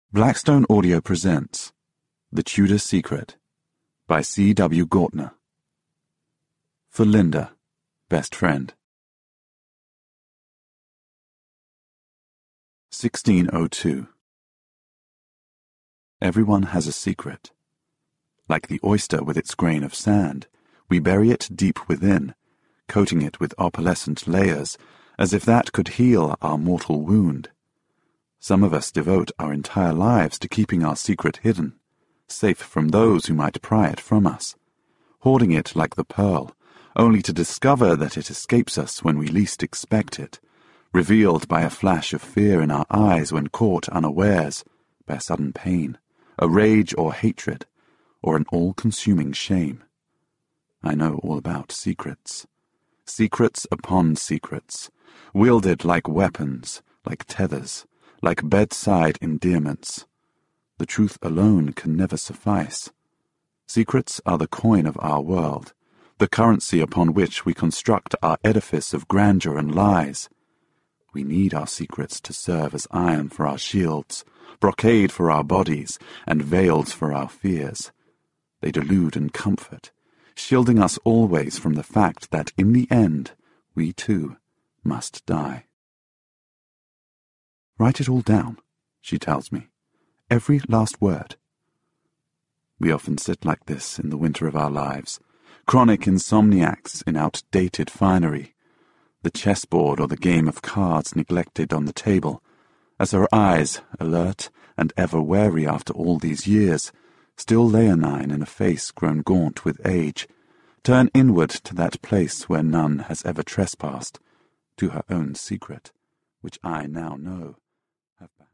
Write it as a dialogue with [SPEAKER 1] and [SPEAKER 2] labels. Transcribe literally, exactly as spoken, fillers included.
[SPEAKER 1] Blackstone Audio presents The Tudor Secret by C W Gortner. For Linda, best friend. sixteen oh two. Everyone has a secret. Like the oyster with its grain of sand, we bury it deep within, coating it with opalescent layers, as if that could heal our mortal wound. Some of us devote our entire lives to keeping our secret hidden, safe from those who might pry it from us, hoarding it like the pearl, only to discover that it escapes us when we least expect it, revealed by a flash of fear in our eyes when caught unawares, by a sudden pain, a rage or hatred, or an all-consuming shame. I know all about secrets. Secrets upon secrets, wielded like weapons, like tethers, like bedside endearments. The truth alone can never suffice. Secrets are the coin of our world, the currency upon which we construct our edifice of grandeur and lies. We need our secrets to serve as iron for our shields, brocade for our bodies, and veils for our fears. They delude and comfort, shielding us always from the fact that in the end, we too must die. Write it all down, she tells me, every last word. We often sit like this in the winter of our lives, chronic insomniacs in outdated finery, the chessboard or the game of cards neglected on the table, as our eyes, alert and ever wary after all these years, still leonine in a face grown gaunt with age, turn inward to that place where none has ever trespassed, to her own secret, which I now know.